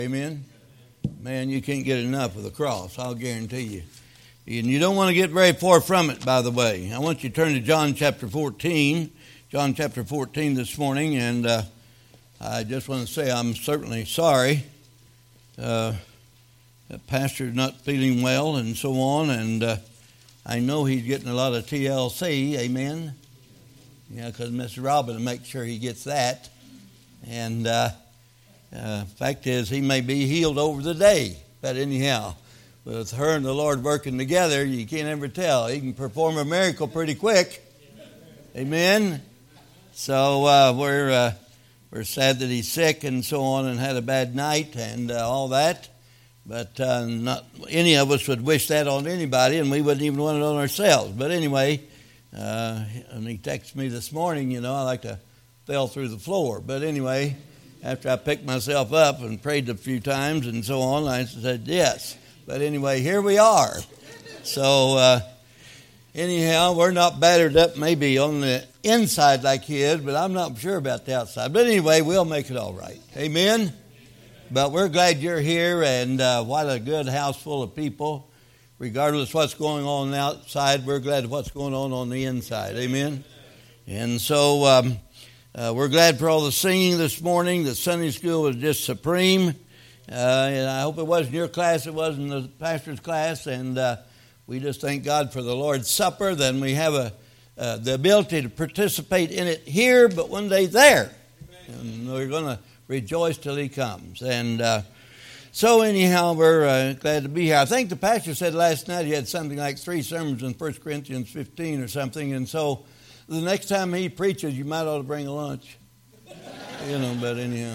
Amen. Man, you can't get enough of the cross, I'll guarantee you. And you don't want to get very far from it, by the way. I want you to turn to John chapter 14. John chapter 14 this morning, and I just want to say I'm certainly sorry. The pastor's not feeling well and so on, and I know he's getting a lot of TLC, amen? Yeah, because Mr. Robin will make sure he gets that. And fact is, he may be healed over the day. But anyhow, with her and the Lord working together, you can't ever tell. He can perform a miracle pretty quick. Amen? So we're sad that he's sick and so on and had a bad night and all that. But not any of us would wish that on anybody, and we wouldn't even want it on ourselves. But anyway, and he texted me this morning, I like to fell through the floor. But anyway, after I picked myself up and prayed a few times and so on, I said yes. But anyway, here we are. So anyhow, we're not battered up maybe on the inside like he is, but I'm not sure about the outside. But anyway, we'll make it all right. Amen? But we're glad you're here, and what a good house full of people. Regardless of what's going on outside, we're glad of what's going on the inside. Amen? And so we're glad for all the singing this morning. The Sunday school was just supreme. And I hope it wasn't your class, it wasn't the pastor's class. And we just thank God for the Lord's Supper. Then we have the ability to participate in it here, but one day there. And we're going to rejoice till he comes. And so anyhow, we're glad to be here. I think the pastor said last night he had something like 3 sermons in 1 Corinthians 15 or something. And so the next time he preaches, you might ought to bring a lunch. But anyhow.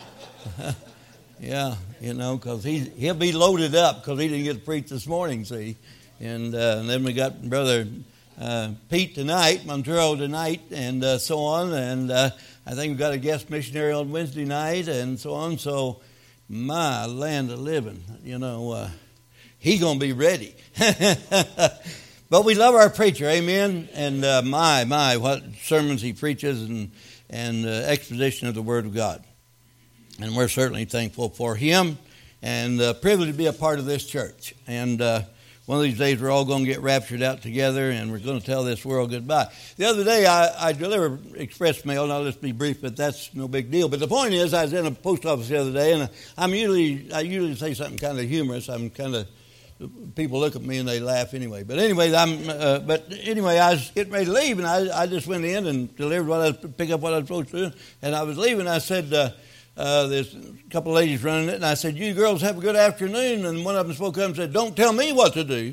Yeah, because he'll be loaded up because he didn't get to preach this morning, see. And then we got Brother Pete tonight, Montero tonight, and so on. And I think we've got a guest missionary on Wednesday night and so on. So, my land of living, he's going to be ready. But we love our preacher, amen. And my, what sermons he preaches and exposition of the Word of God. And we're certainly thankful for him and privileged to be a part of this church. And one of these days we're all going to get raptured out together and we're going to tell this world goodbye. The other day I delivered express mail, and I'll just be brief, but that's no big deal. But the point is, I was in a post office the other day, and I usually say something kind of humorous. People look at me and they laugh anyway. But anyway, I was getting ready to leave, and I just went in and delivered pick up what I was supposed to do. And I was leaving. I said, there's a couple of ladies running it, and I said, "You girls have a good afternoon." And one of them spoke up and said, "Don't tell me what to do."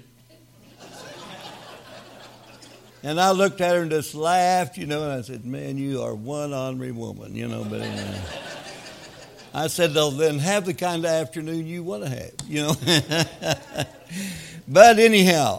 And I looked at her and just laughed, and I said, "Man, you are one ornery woman, But anyway, I said, "Well, then have the kind of afternoon you want to have, But anyhow,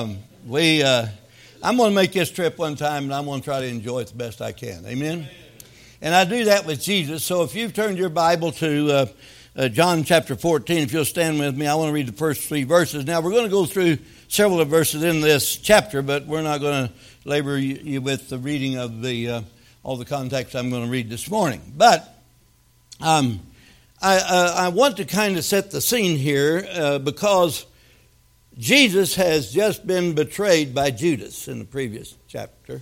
I'm going to make this trip one time, and I'm going to try to enjoy it the best I can. Amen? And I do that with Jesus. So if you've turned your Bible to John chapter 14, if you'll stand with me, I want to read the first 3 verses. Now, we're going to go through several of the verses in this chapter, but we're not going to labor you with the reading of all the context I'm going to read this morning. But I want to kind of set the scene here because Jesus has just been betrayed by Judas in the previous chapter.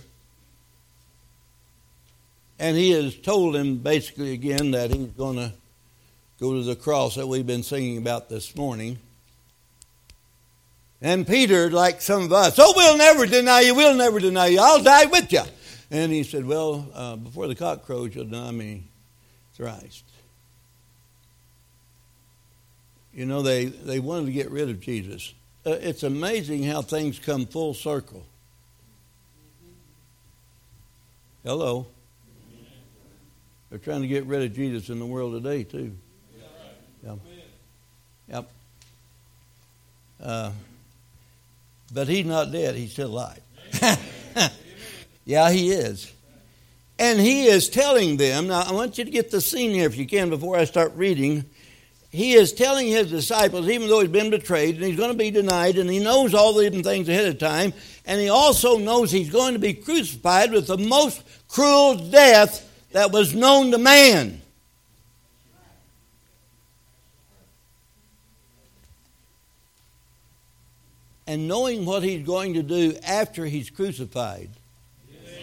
And he has told him basically again that he's going to go to the cross that we've been singing about this morning. And Peter, like some of us, we'll never deny you, I'll die with you. And he said, well, before the cock crows, you'll deny me thrice. They wanted to get rid of Jesus. It's amazing how things come full circle. Hello. They're trying to get rid of Jesus in the world today, too. Yep. But he's not dead. He's still alive. Yeah, he is. And he is telling them, now I want you to get the scene here if you can before I start reading. He is telling his disciples, even though he's been betrayed and he's going to be denied, and he knows all the things ahead of time, and he also knows he's going to be crucified with the most cruel death that was known to man. and knowing what he's going to do after he's crucified. Amen.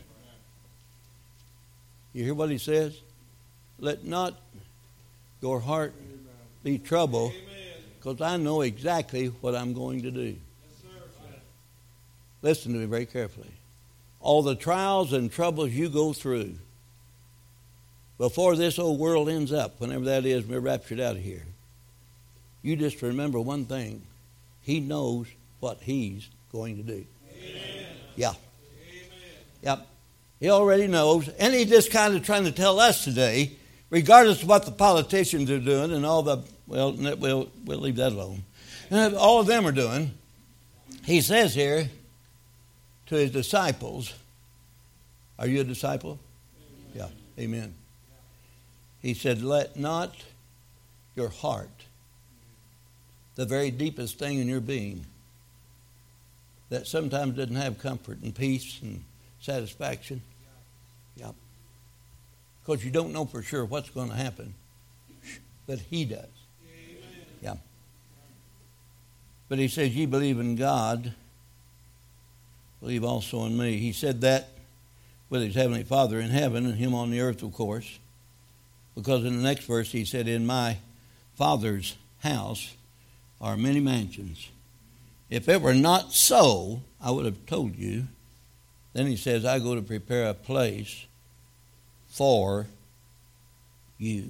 You hear what he says? Let not your heart be troubled, because I know exactly what I'm going to do. Listen to me very carefully. All the trials and troubles you go through before this old world ends up, whenever that is, we're raptured out of here, you just remember one thing. He knows what he's going to do. Amen. Yeah. Amen. Yep. He already knows. And he's just kind of trying to tell us today, regardless of what the politicians are doing and all the, well, we'll leave that alone. And all of them are doing. He says here to his disciples, are you a disciple? Amen. Yeah. Amen. He said, let not your heart, the very deepest thing in your being, that sometimes doesn't have comfort and peace and satisfaction. Yeah. Because you don't know for sure what's going to happen. But he does. Amen. Yeah. But he says, ye believe in God, believe also in me. He said that with his heavenly Father in heaven and him on the earth, of course. Because in the next verse he said, in my Father's house are many mansions. If it were not so, I would have told you. Then he says, I go to prepare a place for you.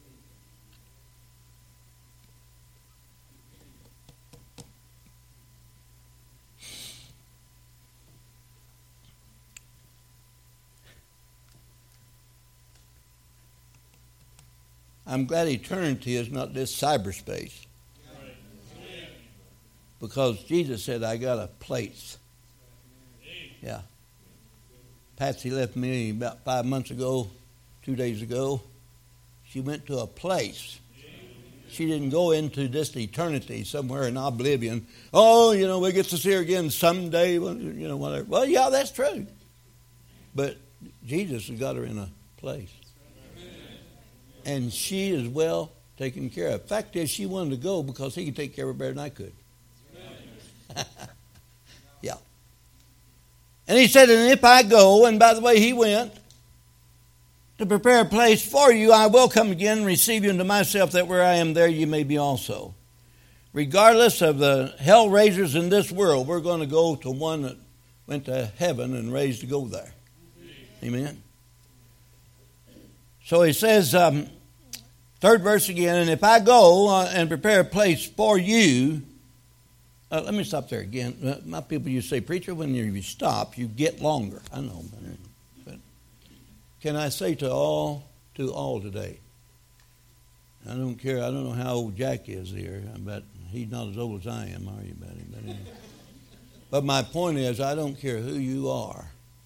I'm glad eternity is not this cyberspace. Because Jesus said, I got a place. Yeah. Patsy left me about 5 months ago, 2 days ago. She went to a place. She didn't go into this eternity somewhere in oblivion. Oh, we'll get to see her again someday, whatever. Well, yeah, that's true. But Jesus has got her in a place. And she is well taken care of. Fact is, she wanted to go because he could take care of her better than I could. Yeah. And he said, and if I go, and by the way, he went to prepare a place for you, I will come again and receive you into myself, that where I am, there you may be also. Regardless of the hell raisers in this world, we're going to go to one that went to heaven and raised to go there. Amen. So he says, third verse again, and if I go and prepare a place for you, let me stop there again. My people, you say, preacher, when you stop, you get longer. I know, but can I say to all today, I don't care, I don't know how old Jack is here, but he's not as old as I am, are you, buddy? But my point is, I don't care who you are.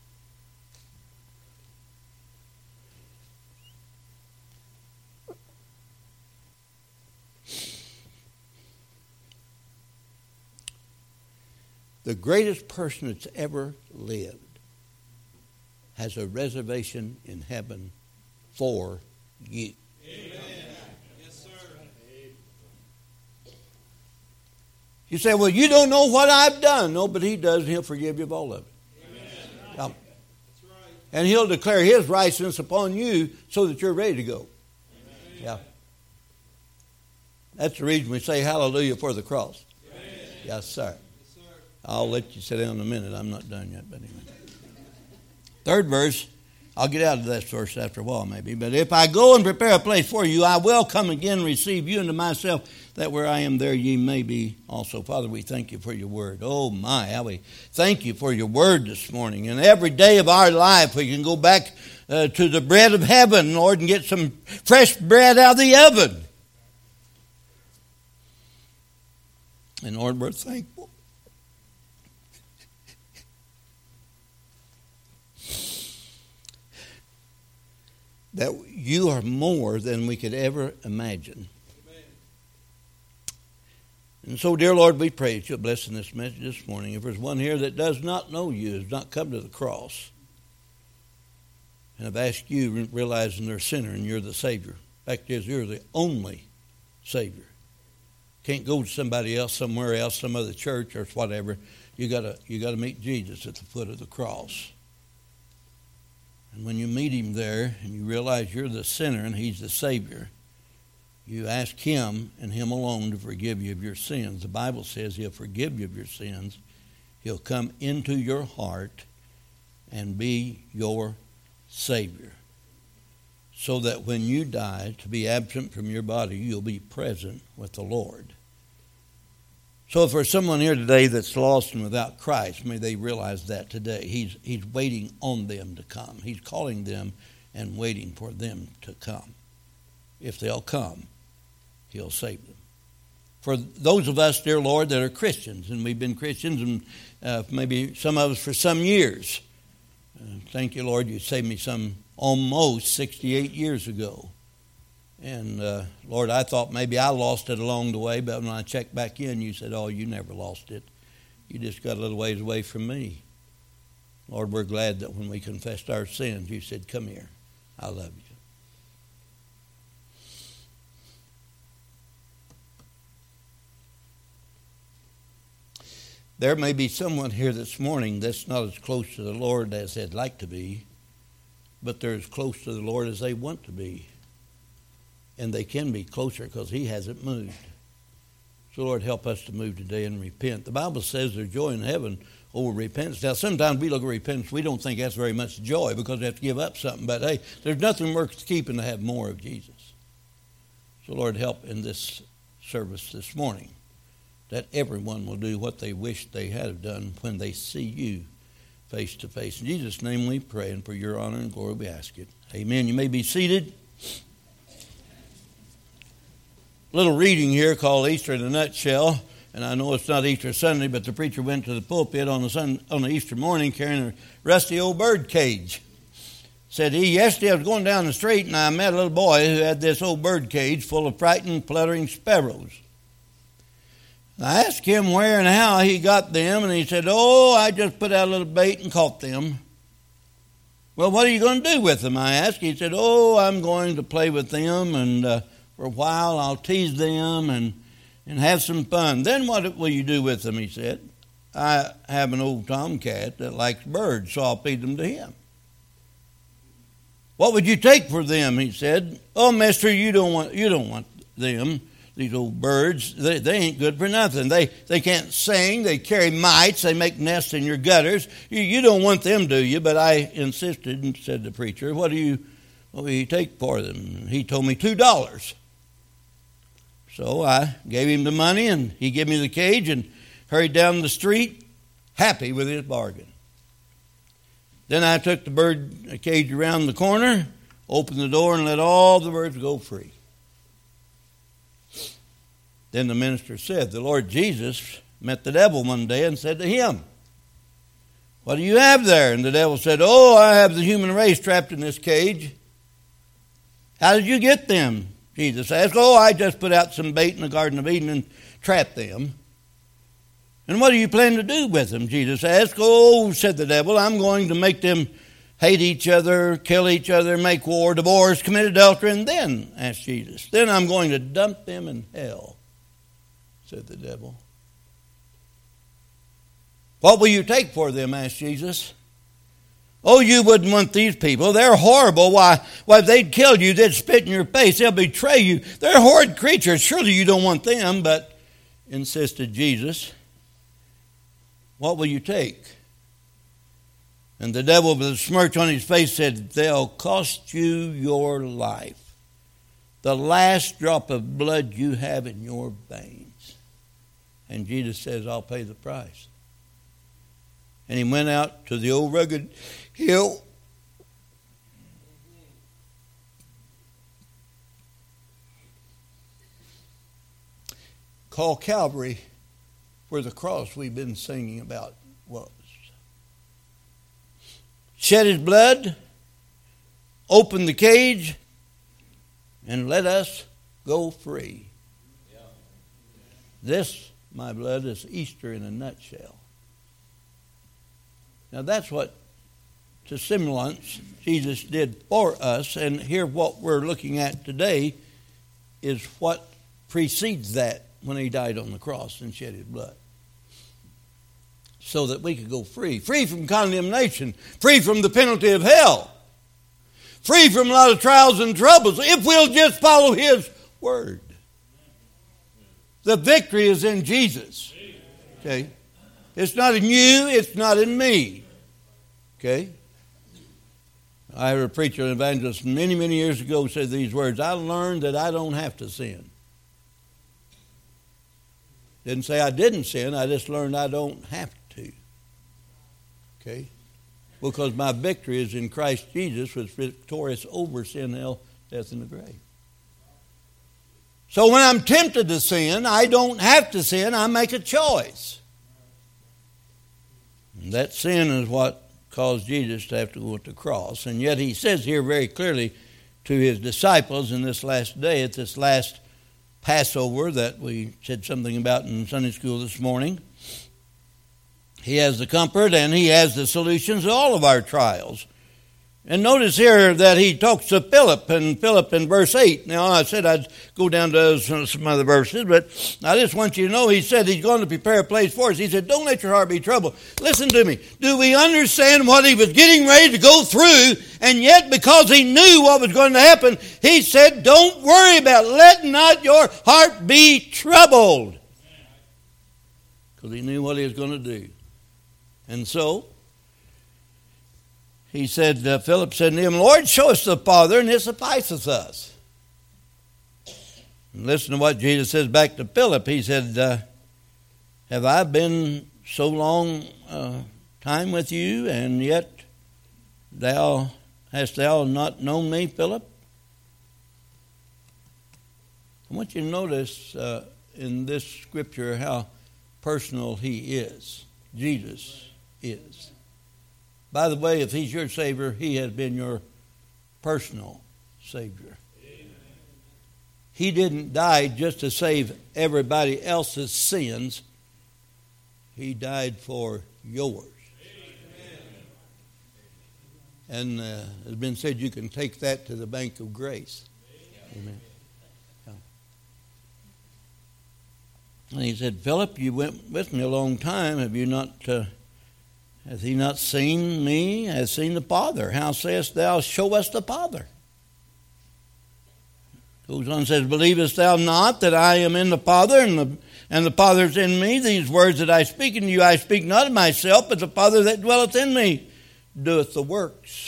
The greatest person that's ever lived has a reservation in heaven for you. Amen. Yes, sir. You say, well, you don't know what I've done. No, but he does, and he'll forgive you of all of it. Amen. Yeah. That's right. And he'll declare his righteousness upon you so that you're ready to go. Amen. Yeah. That's the reason we say hallelujah for the cross. Amen. Yes, sir. I'll let you sit down in a minute. I'm not done yet, but anyway. Third verse, I'll get out of that verse after a while maybe. But if I go and prepare a place for you, I will come again and receive you into myself, that where I am, there ye may be also. Father, we thank you for your word. Oh my, how we thank you for your word this morning. And every day of our life we can go back to the bread of heaven, Lord, and get some fresh bread out of the oven. And Lord, we're thankful. That you are more than we could ever imagine. Amen. And so, dear Lord, we pray that you'll bless in this message this morning. If there's one here that does not know you, has not come to the cross, and have asked you, realizing they're a sinner and you're the Savior. The fact is, you're the only Savior. Can't go to somebody else, somewhere else, some other church or whatever. You gotta meet Jesus at the foot of the cross. And when you meet him there and you realize you're the sinner and he's the Savior, you ask him and him alone to forgive you of your sins. The Bible says he'll forgive you of your sins. He'll come into your heart and be your Savior. So that when you die, to be absent from your body, you'll be present with the Lord. So if there's someone here today that's lost and without Christ, may they realize that today. He's waiting on them to come. He's calling them and waiting for them to come. If they'll come, he'll save them. For those of us, dear Lord, that are Christians, and we've been Christians, and maybe some of us for some years. Thank you, Lord, you saved me some almost 68 years ago. And, Lord, I thought maybe I lost it along the way, but when I checked back in, you said, oh, you never lost it. You just got a little ways away from me. Lord, we're glad that when we confessed our sins, you said, come here, I love you. There may be someone here this morning that's not as close to the Lord as they'd like to be, but they're as close to the Lord as they want to be. And they can be closer because he hasn't moved. So, Lord, help us to move today and repent. The Bible says there's joy in heaven over repentance. Now, sometimes we look at repentance, we don't think that's very much joy because we have to give up something. But, hey, there's nothing worth keeping to have more of Jesus. So, Lord, help in this service this morning that everyone will do what they wish they had done when they see you face to face. In Jesus' name we pray, and for your honor and glory we ask it. Amen. You may be seated. Little reading here called Easter in a Nutshell. And I know it's not Easter Sunday, but the preacher went to the pulpit on the Easter morning carrying a rusty old bird cage. Said he, yesterday I was going down the street and I met a little boy who had this old bird cage full of frightened, fluttering sparrows. I asked him where and how he got them, and he said, oh, I just put out a little bait and caught them. Well, what are you going to do with them, I asked. He said, oh, I'm going to play with them, and for a while I'll tease them and have some fun. Then what will you do with them, he said. I have an old tomcat that likes birds, so I'll feed them to him. What would you take for them, he said. Oh, mister, you don't want them. These old birds, they ain't good for nothing. They can't sing. They carry mites. They make nests in your gutters. You don't want them, do you? But I insisted and said to the preacher, what will you take for them? He told me $2. So I gave him the money, and he gave me the cage and hurried down the street, happy with his bargain. Then I took the bird cage around the corner, opened the door, and let all the birds go free. Then the minister said, the Lord Jesus met the devil one day and said to him, what do you have there? And the devil said, oh, I have the human race trapped in this cage. How did you get them? Jesus asked. Oh, I just put out some bait in the Garden of Eden and trapped them. And what do you plan to do with them? Jesus asked. Oh, said the devil, I'm going to make them hate each other, kill each other, make war, divorce, commit adultery. And then, asked Jesus, then I'm going to dump them in hell, said the devil. What will you take for them? Asked Jesus. Oh, you wouldn't want these people. They're horrible. Why, if they'd kill you, they'd spit in your face. They'll betray you. They're horrid creatures. Surely you don't want them. But, insisted Jesus, what will you take? And the devil, with a smirk on his face, said, they'll cost you your life. The last drop of blood you have in your veins. And Jesus says, I'll pay the price. And he went out to the old rugged hill. Called Calvary, where the cross we've been singing about was. Shed his blood, opened the cage, and let us go free. This, my blood, is Easter in a nutshell. Now that's what, to semblance, Jesus did for us. And here what we're looking at today is what precedes that when he died on the cross and shed his blood, so that we could go free from condemnation, free from the penalty of hell, free from a lot of trials and troubles, if we'll just follow his word. The victory is in Jesus. Okay? It's not in you, it's not in me. Okay? I heard a preacher, an evangelist, many, many years ago said these words, I learned that I don't have to sin. Didn't say I didn't sin, I just learned I don't have to. Okay? Because my victory is in Christ Jesus, which is victorious over sin, hell, death, and the grave. So when I'm tempted to sin, I don't have to sin, I make a choice. And that sin is what caused Jesus to have to go to the cross. And yet he says here very clearly to his disciples in this last day, at this last Passover that we said something about in Sunday school this morning, he has the comfort and he has the solutions to all of our trials. And notice here that he talks to Philip in verse 8. Now, I said I'd go down to some other verses, but I just want you to know, he said he's going to prepare a place for us. He said, don't let your heart be troubled. Listen to me. Do we understand what he was getting ready to go through? And yet, because he knew what was going to happen, he said, don't worry about it. Let not your heart be troubled. Because he knew what he was going to do. And so, he said, Philip said to him, Lord, show us the Father, and it sufficeth us. And listen to what Jesus says back to Philip. He said, have I been so long time with you, and yet hast thou not known me, Philip? I want you to notice in this scripture how personal he is. Jesus is. By the way, if he's your Savior, he has been your personal Savior. Amen. He didn't die just to save everybody else's sins. He died for yours. Amen. And it's been said you can take that to the bank of grace. Amen. Yeah. And he said, Philip, you went with me a long time. Have you not... Hath he not seen me, has seen the Father? How sayest thou, show us the Father? Goes on and says, believest thou not that I am in the Father, and the Father is in me? These words that I speak unto you, I speak not of myself, but the Father that dwelleth in me doeth the works.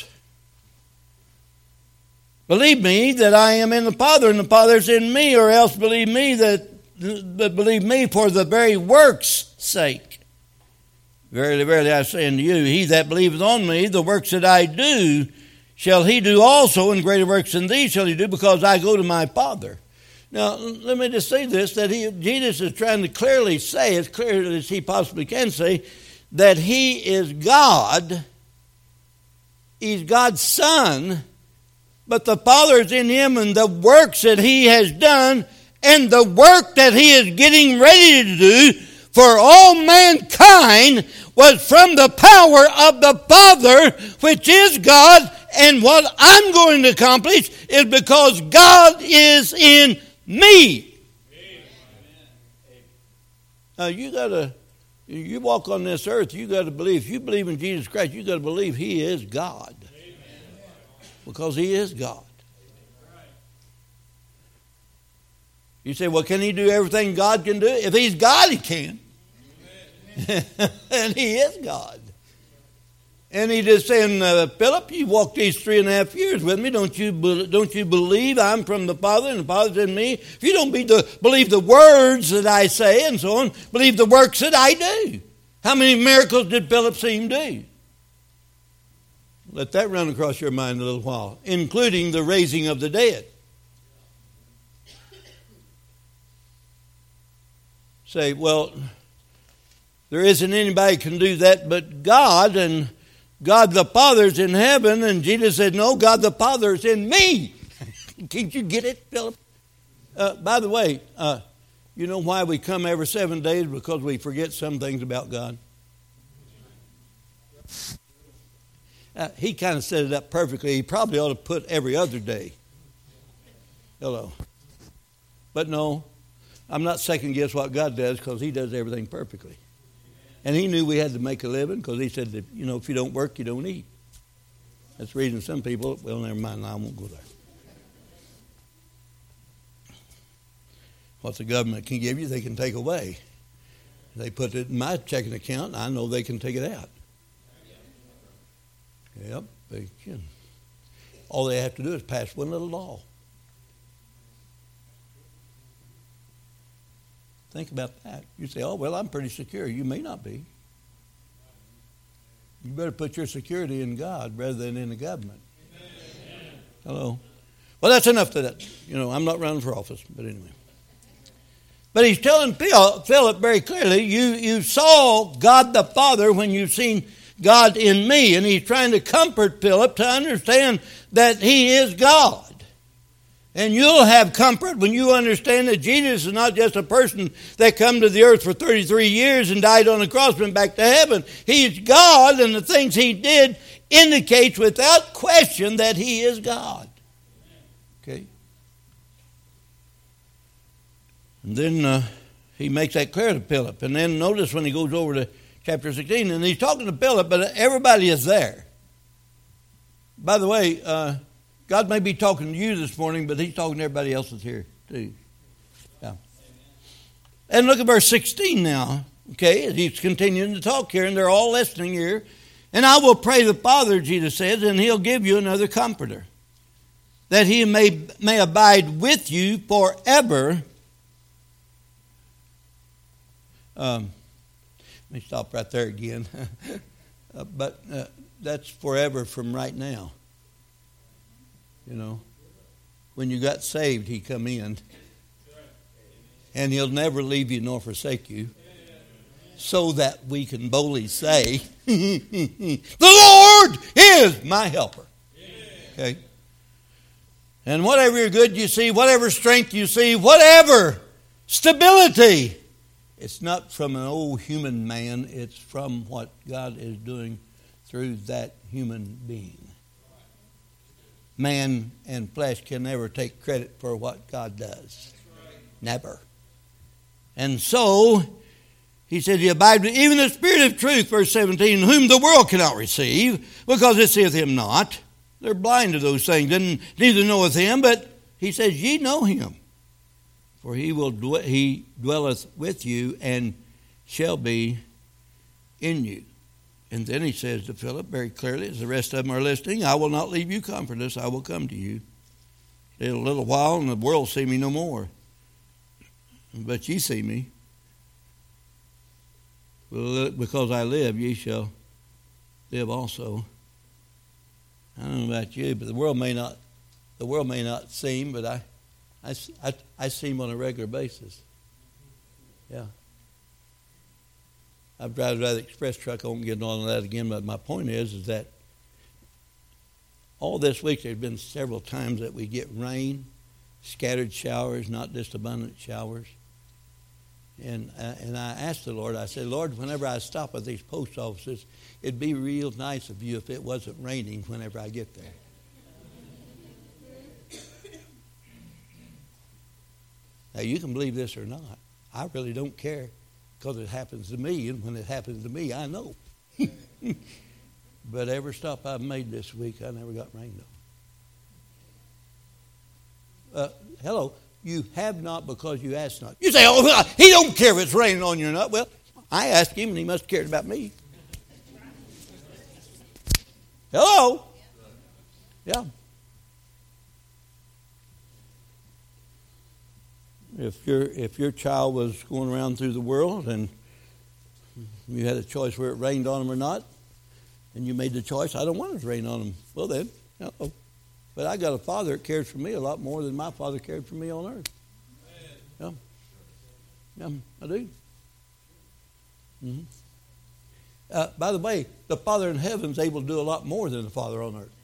Believe me that I am in the Father, and the Father is in me, or else believe me for the very works' sake. Verily, verily, I say unto you, he that believeth on me, the works that I do, shall he do also, and greater works than these shall he do, because I go to my Father. Now, let me just say this, that Jesus is trying to clearly say, as clearly as he possibly can say, that he is God. He's God's Son, but the Father is in him, and the works that he has done, and the work that he is getting ready to do for all mankind was from the power of the Father, which is God. And what I'm going to accomplish is because God is in me. Now you walk on this earth, you got to believe. If you believe in Jesus Christ, you got to believe he is God. Because he is God. You say, well, can he do everything God can do? If he's God, he can. And he is God. And he just saying, Philip, you walked these 3.5 years with me. Don't you believe I'm from the Father and the Father's in me? If you don't believe the words that I say and so on, believe the works that I do. How many miracles did Philip see him do? Let that run across your mind a little while, including the raising of the dead. Say, well, there isn't anybody can do that but God, and God the Father's in heaven. And Jesus said, no, God the Father's in me. Can't you get it, Philip? By the way, you know why we come every 7 days? Because we forget some things about God. He kind of set it up perfectly. He probably ought to put every other day. Hello. But no. I'm not second guess what God does because He does everything perfectly. And He knew we had to make a living because He said that, if you don't work, you don't eat. That's the reason some people, well, never mind, I won't go there. What the government can give you, they can take away. They put it in my checking account, and I know they can take it out. Yep, they can. All they have to do is pass one little law. Think about that. You say, oh, well, I'm pretty secure. You may not be. You better put your security in God rather than in the government. Amen. Hello. Well, that's enough to that. I'm not running for office, but anyway. But he's telling Philip very clearly, you saw God the Father when you've seen God in me. And he's trying to comfort Philip to understand that he is God. And you'll have comfort when you understand that Jesus is not just a person that come to the earth for 33 years and died on the cross and went back to heaven. He's God, and the things He did indicates without question that He is God. Okay? And then He makes that clear to Philip. And then notice when he goes over to chapter 16, and he's talking to Philip, but everybody is there. By the way, God may be talking to you this morning, but He's talking to everybody else that's here too. Yeah. And look at verse 16 now. Okay, He's continuing to talk here, and they're all listening here. And I will pray the Father, Jesus says, and He'll give you another comforter, that He may abide with you forever. Let me stop right there again. But that's forever from right now. When you got saved, He come in. And He'll never leave you nor forsake you. So that we can boldly say, the Lord is my helper. Okay? And whatever good you see, whatever strength you see, whatever stability, it's not from an old human man. It's from what God is doing through that human being. Man and flesh can never take credit for what God does. Never. And so, He said, He abide with even the Spirit of truth, verse 17, whom the world cannot receive, because it seeth Him not. They're blind to those things, and neither knoweth Him, but He says, ye know Him. For He dwelleth with you, and shall be in you. And then He says to Philip very clearly, as the rest of them are listening, I will not leave you comfortless, I will come to you. In a little while, and the world see me no more. But ye see me. Because I live, ye shall live also. I don't know about you, but the world may not see Him, but I see Him on a regular basis. Yeah. I've driven that express truck. I won't get on that again, but my point is that all this week there's been several times that we get rain, scattered showers, not just abundant showers. And I asked the Lord, I said, Lord, whenever I stop at these post offices, it'd be real nice of you if it wasn't raining whenever I get there. Now, you can believe this or not. I really don't care. Because it happens to me, and when it happens to me, I know. But every stop I've made this week, I never got rained on. Hello, you have not because you asked not. You say, oh, He don't care if it's raining on you or not. Well, I asked Him, and He must have cared about me. Hello? Yeah. If your child was going around through the world and you had a choice where it rained on them or not, and you made the choice, I don't want it to rain on them. Well then, no. But I got a Father that cares for me a lot more than my father cared for me on earth. Yeah, I do. Mm-hmm. By the way, the Father in heaven is able to do a lot more than the Father on earth.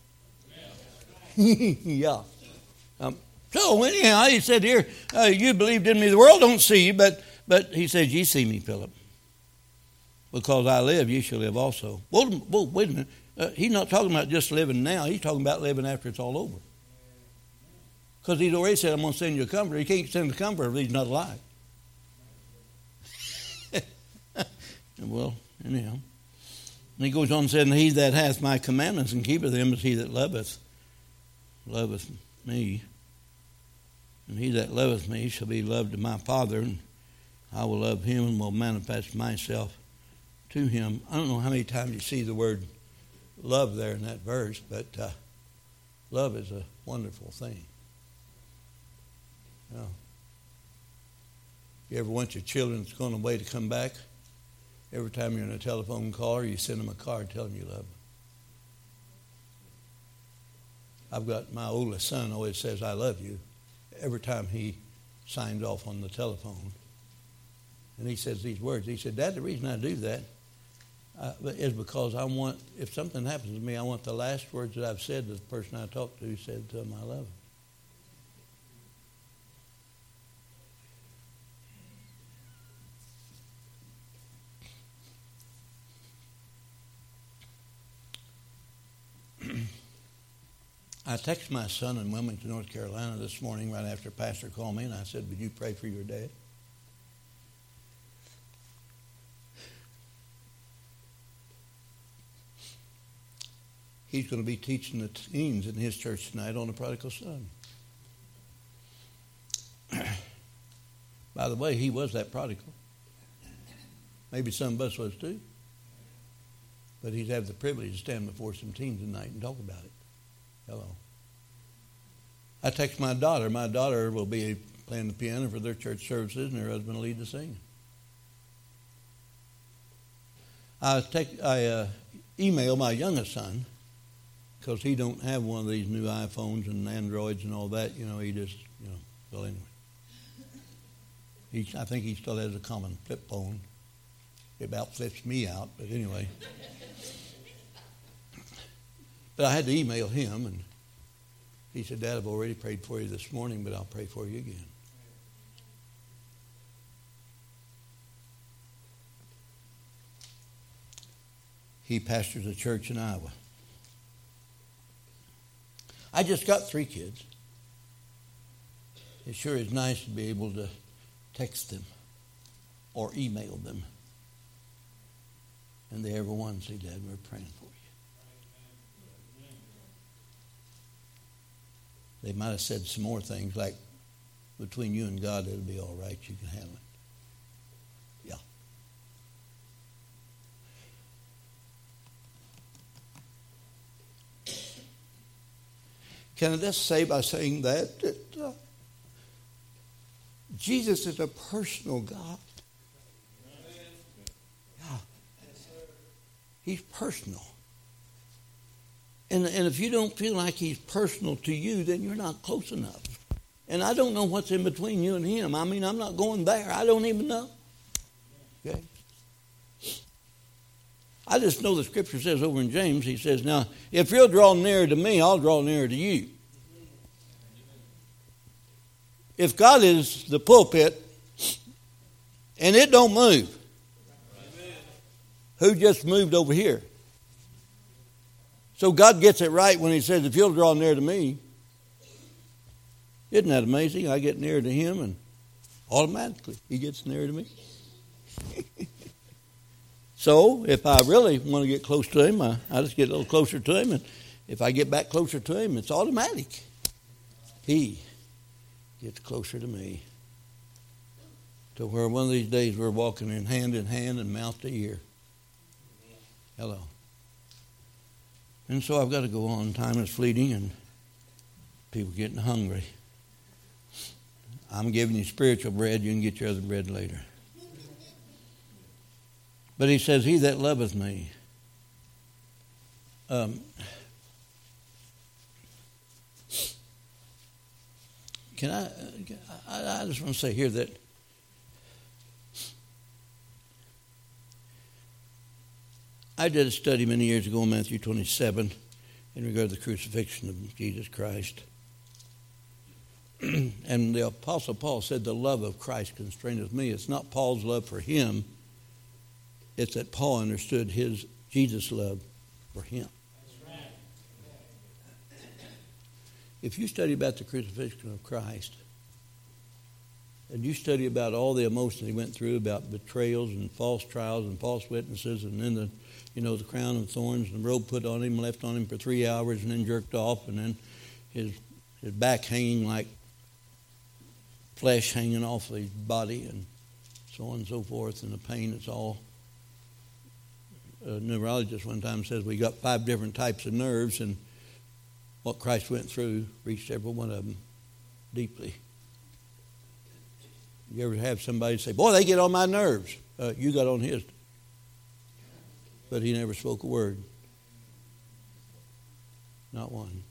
Yeah. So anyhow, He said here, you believed in me. The world don't see you, but He says, ye see me, Philip. Because I live, ye shall live also. Well, wait a minute. He's not talking about just living now. He's talking about living after it's all over. Because He's already said, I'm going to send you a comforter. He can't send a comforter if He's not alive. Well, anyhow. And he goes on saying, he that hath my commandments and keepeth them is he that loveth me. And he that loveth me shall be loved of my Father, and I will love him and will manifest myself to him. I don't know how many times you see the word love there in that verse, but love is a wonderful thing. You know, you ever want your children that's going away to come back? Every time you're in a telephone call, or you send them a card telling you love them. I've got my oldest son always says, I love you, every time he signs off on the telephone. And he says these words. He said, Dad, the reason I do that is because I want, if something happens to me, I want the last words that I've said to the person I talked to said to him, I love him. I texted my son in Wilmington, North Carolina this morning right after Pastor called me, and I said, would you pray for your dad? He's going to be teaching the teens in his church tonight on the prodigal son. By the way, he was that prodigal. Maybe some of us was too. But he's had the privilege to stand before some teens tonight and talk about it. Hello. I text my daughter. My daughter will be playing the piano for their church services, and her husband will lead the singing. I email my youngest son, because he don't have one of these new iPhones and Androids and all that. You know, he just, well, anyway. I think he still has a common flip phone. It about flips me out, but anyway. But I had to email him, and he said, Dad, I've already prayed for you this morning, but I'll pray for you again. He pastors a church in Iowa. I just got 3 kids. It sure is nice to be able to text them or email them. And they every one say, Dad, we're praying for you. They might have said some more things like, between you and God, it'll be all right. You can handle it. Yeah. Can I just say by saying that Jesus is a personal God? Yeah. He's personal. And if you don't feel like he's personal to you, then you're not close enough. And I don't know what's in between you and him. I mean, I'm not going there. I don't even know. Okay? I just know the scripture says over in James, he says, now, if you'll draw nearer to me, I'll draw nearer to you. If God is the pulpit and it don't move, who just moved over here? So God gets it right when he says, if you'll draw near to me. Isn't that amazing? I get near to him and automatically he gets near to me. So if I really want to get close to him, I just get a little closer to him. And if I get back closer to him, it's automatic. He gets closer to me. To where one of these days we're walking in hand and mouth to ear. Hello. And so I've got to go on. Time is fleeting and people getting hungry. I'm giving you spiritual bread. You can get your other bread later. But he says, he that loveth me. Can I just want to say here that I did a study many years ago in Matthew 27 in regard to the crucifixion of Jesus Christ. And the Apostle Paul said, the love of Christ constraineth me. It's not Paul's love for him. It's that Paul understood his Jesus' love for him. That's right. If you study about the crucifixion of Christ, And you study about all the emotions he went through, about betrayals and false trials and false witnesses, and then the crown of thorns and the robe put on him, left on him for 3 hours, and then jerked off, and then his back hanging like flesh hanging off his body, and so on and so forth, and the pain. It's all. A neurologist one time says we got 5 different types of nerves, and what Christ went through reached every one of them deeply. You ever have somebody say, boy, they get on my nerves? You got on his. But he never spoke a word. Not one.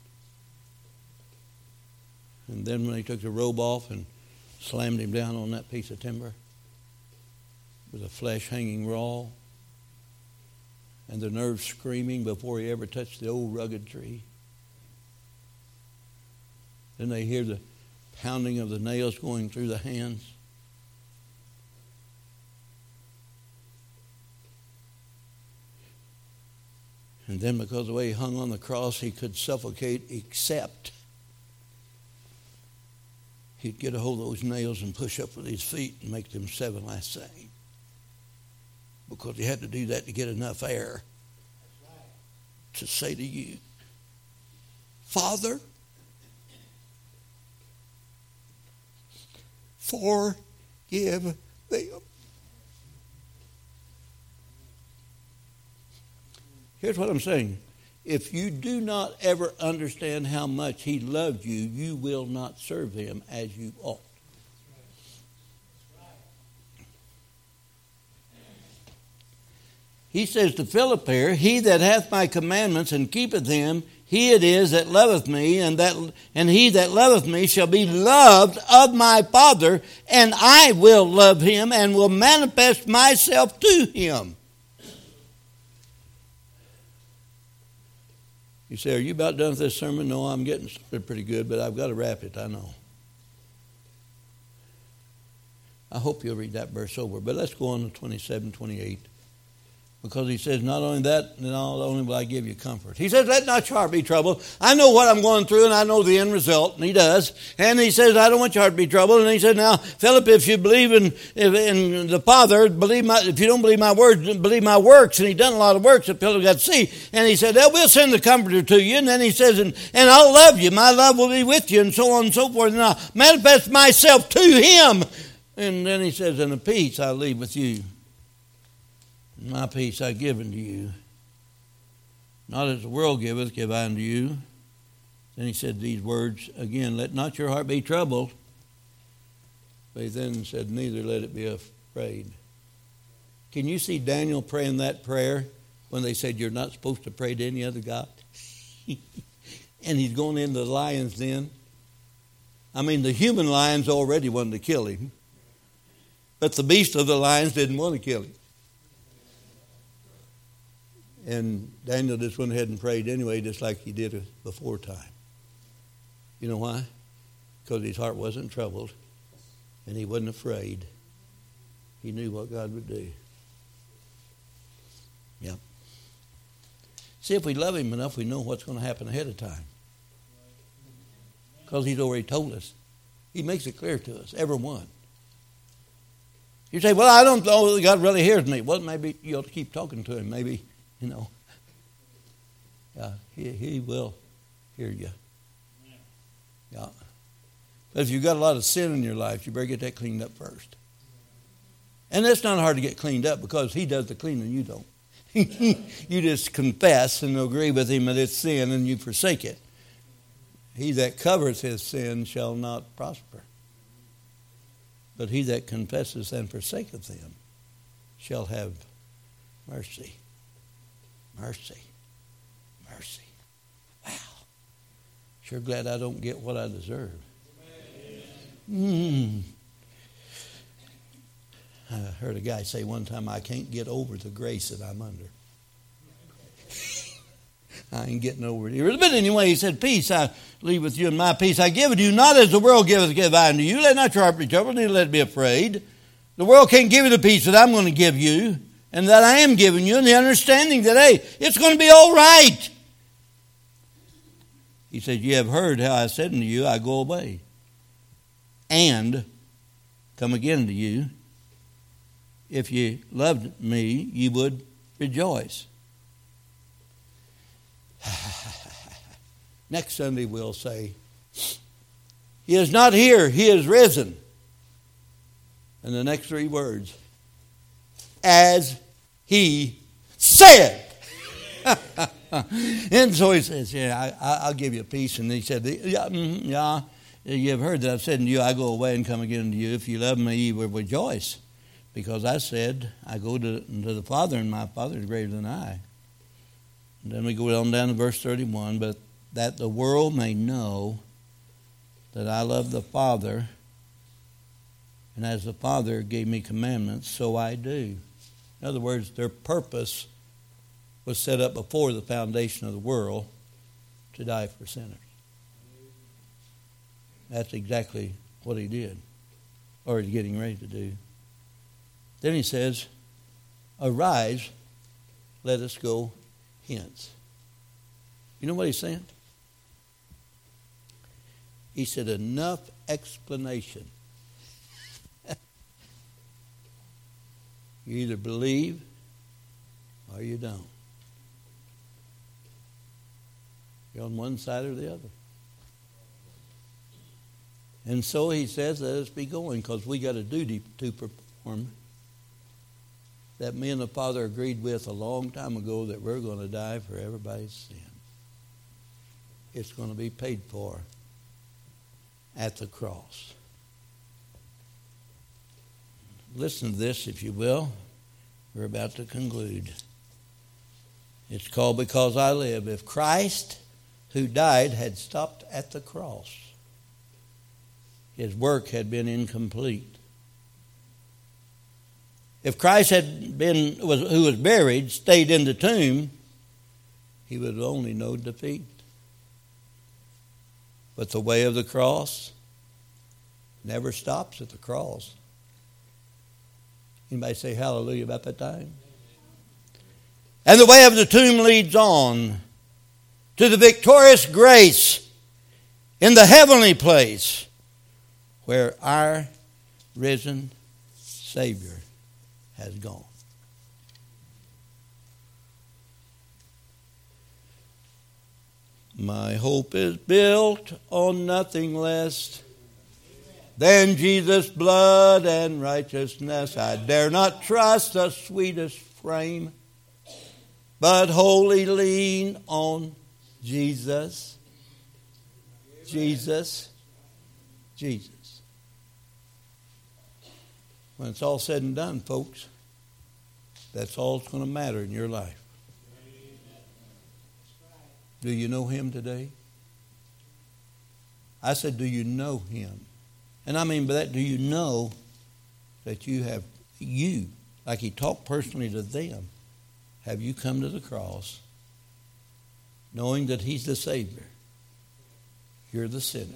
And then when he took the robe off and slammed him down on that piece of timber with the flesh hanging raw and the nerves screaming before he ever touched the old rugged tree. Then they hear the pounding of the nails going through the hands. And then because of the way he hung on the cross, he could suffocate except he'd get a hold of those nails and push up with his feet and make them 7 last same. Because he had to do that to get enough air to say to you, Father, forgive them. Here's what I'm saying. If you do not ever understand how much he loved you, you will not serve him as you ought. He says to Philip here, he that hath my commandments and keepeth them, he it is that loveth me, and he that loveth me shall be loved of my Father, and I will love him and will manifest myself to him. You say, are you about done with this sermon? No, I'm getting started pretty good, but I've got to wrap it, I know. I hope you'll read that verse over. But let's go on to 27, 28. Because he says, not only that, not only will I give you comfort. He says, let not your heart be troubled. I know what I'm going through, and I know the end result, and he does. And he says, I don't want your heart to be troubled. And he said, now, Philip, if you believe in the Father, if you don't believe my words, believe my works. And he done a lot of works that Philip got to see. And he said, we'll send the Comforter to you. And then he says, and I'll love you. My love will be with you, and so on and so forth. And I'll manifest myself to him. And then he says, and the peace I leave with you. My peace I give unto you. Not as the world giveth, give I unto you. Then he said these words again, let not your heart be troubled. But he then said, neither let it be afraid. Can you see Daniel praying that prayer when they said you're not supposed to pray to any other God? And he's going into the lion's den. I mean, the human lions already wanted to kill him. But the beast of the lions didn't want to kill him. And Daniel just went ahead and prayed anyway, just like he did before time. You know why? Because his heart wasn't troubled and he wasn't afraid. He knew what God would do. Yep. See, if we love him enough, we know what's going to happen ahead of time. Because he's already told us. He makes it clear to us, every one. You say, well, I don't know that God really hears me. Well, maybe you ought to keep talking to him. Maybe, yeah, he will hear you. Yeah. But if you've got a lot of sin in your life, you better get that cleaned up first. And it's not hard to get cleaned up because he does the cleaning, you don't. You just confess and agree with him that it's sin and you forsake it. He that covers his sin shall not prosper. But he that confesses and forsaketh them shall have mercy. Mercy. Mercy. Wow. Sure glad I don't get what I deserve. I heard a guy say one time, I can't get over the grace that I'm under. I ain't getting over it. But anyway, he said, peace I leave with you, and my peace I give to you, not as the world giveth, give I unto you. Let not your heart be troubled, neither let it be afraid. The world can't give you the peace that I'm going to give you, and that I am giving you, and the understanding that, hey, it's going to be all right. He said, you have heard how I said unto you, I go away, and come again to you. If you loved me, you would rejoice. Next Sunday we'll say, He is not here, He is risen. And the next three words, as He said. And so he says, yeah, I'll give you peace. And he said, yeah, you have heard that I've said to you, I go away and come again to you. If you love me, you will rejoice. Because I said, I go to the Father, and my Father is greater than I. And then we go on down to verse 31, but that the world may know that I love the Father, and as the Father gave me commandments, so I do. In other words, their purpose was set up before the foundation of the world to die for sinners. That's exactly what he did, or he's getting ready to do. Then he says, arise, let us go hence. You know what he's saying? He said, enough explanation. You either believe or you don't. You're on one side or the other. And so he says, let us be going, because we got a duty to perform that me and the Father agreed with a long time ago, that we're going to die for everybody's sin. It's going to be paid for at the cross. Listen to this, if you will. We're about to conclude. It's called Because I Live. If Christ, who died, had stopped at the cross, his work had been incomplete. If Christ had been, who was buried, stayed in the tomb, he would have only known defeat. But the way of the cross never stops at the cross. Anybody say hallelujah about that time? And the way of the tomb leads on to the victorious grace in the heavenly place where our risen Savior has gone. My hope is built on nothing less than Jesus' blood and righteousness. I dare not trust the sweetest frame, but wholly lean on Jesus. Jesus. Jesus. When it's all said and done, folks, that's all that's going to matter in your life. Do you know him today? I said, do you know him? And I mean by that, do you know that you, like he talked personally to them, have you come to the cross knowing that he's the Savior? You're the sinner.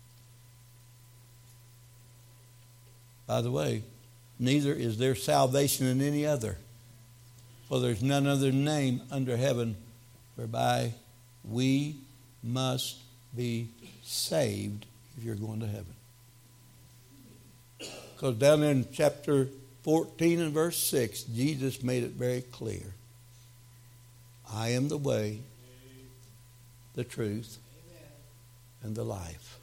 By the way, neither is there salvation in any other. For there's none other name under heaven whereby we must be saved if you're going to heaven. Because down in chapter 14 and verse 6, Jesus made it very clear. I am the way, the truth, and the life.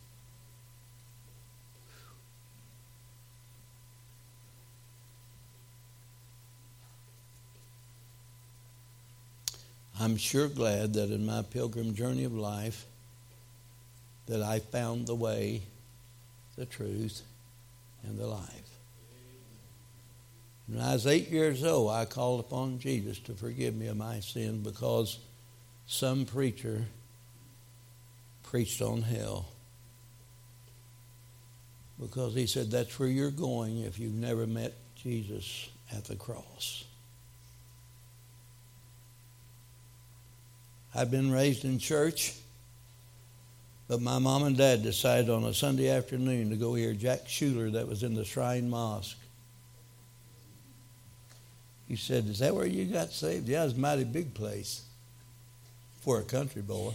I'm sure glad that in my pilgrim journey of life that I found the way, the truth, and the life. When I was 8 years old, I called upon Jesus to forgive me of my sin because some preacher preached on hell. Because he said that's where you're going if you've never met Jesus at the cross. I've been raised in church, but my mom and dad decided on a Sunday afternoon to go hear Jack Schuler that was in the Shrine Mosque. He said, is that where you got saved? Yeah, it was a mighty big place for a country boy.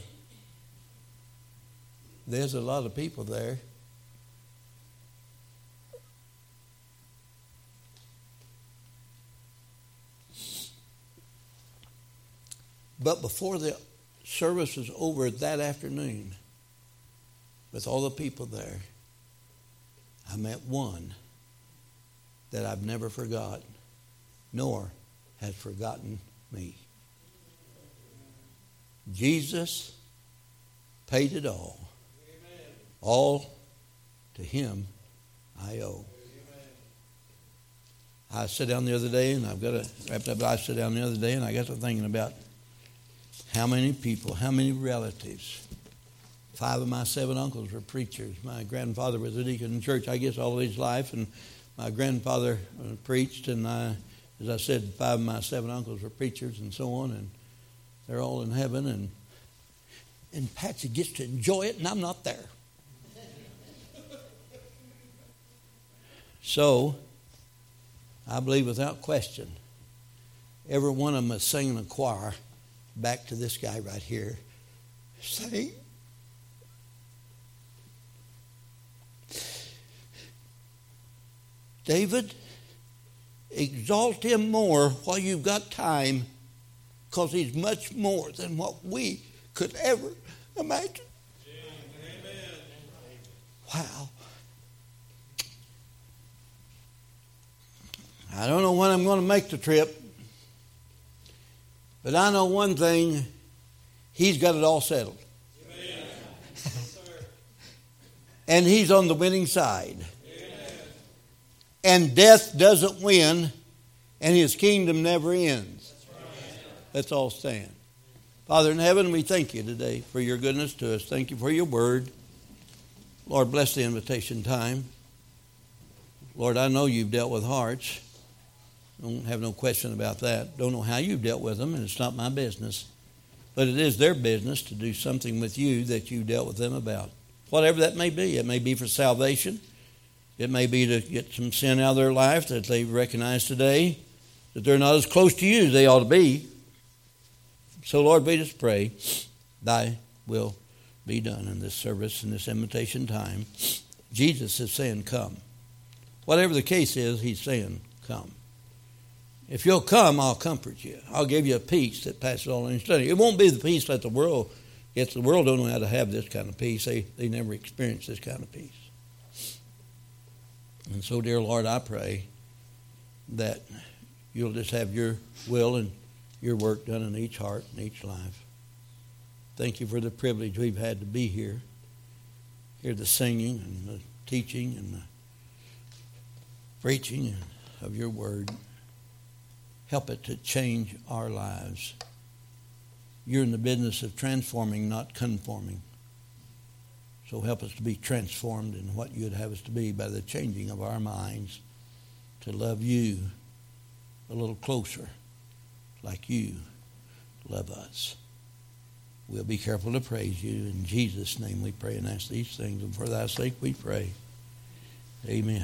There's a lot of people there. But before the service was over that afternoon, with all the people there, I met one that I've never forgot, nor has forgotten me. Jesus paid it all. Amen. All to him I owe. I sat down the other day, and I've got to wrap it up. I sat down the other day, and I got to thinking about how many people, how many relatives. 5 of my 7 uncles were preachers. My grandfather was a deacon in church, I guess, all of his life, and my grandfather preached, and as I said, 5 of my 7 uncles were preachers and so on, and they're all in heaven, and Patsy gets to enjoy it, and I'm not there. So, I believe without question, every one of them is singing a choir back to this guy right here. Sing. David, exalt him more while you've got time, because he's much more than what we could ever imagine. Amen. Wow. I don't know when I'm going to make the trip, but I know one thing, he's got it all settled. Amen. And he's on the winning side. Amen. And death doesn't win, and his kingdom never ends. Right. Let's all stand. Father in heaven, we thank you today for your goodness to us. Thank you for your word. Lord, bless the invitation time. Lord, I know you've dealt with hearts. Don't have no question about that. Don't know how you've dealt with them, and it's not my business. But it is their business to do something with you that you dealt with them about. Whatever that may be. It may be for salvation. It may be to get some sin out of their life that they recognize today, that they're not as close to you as they ought to be. So, Lord, we just pray, thy will be done in this service, in this invitation time. Jesus is saying, come. Whatever the case is, he's saying, come. If you'll come, I'll comfort you. I'll give you a peace that passes all understanding. It won't be the peace that the world gets. The world don't know how to have this kind of peace. They never experience this kind of peace. And so, dear Lord, I pray that you'll just have your will and your work done in each heart and each life. Thank you for the privilege we've had to be here. Hear the singing and the teaching and the preaching of your word. Help it to change our lives. You're in the business of transforming, not conforming. So help us to be transformed in what you'd have us to be by the changing of our minds, to love you a little closer, like you love us. We'll be careful to praise you. In Jesus' name we pray and ask these things, and for thy sake we pray. Amen.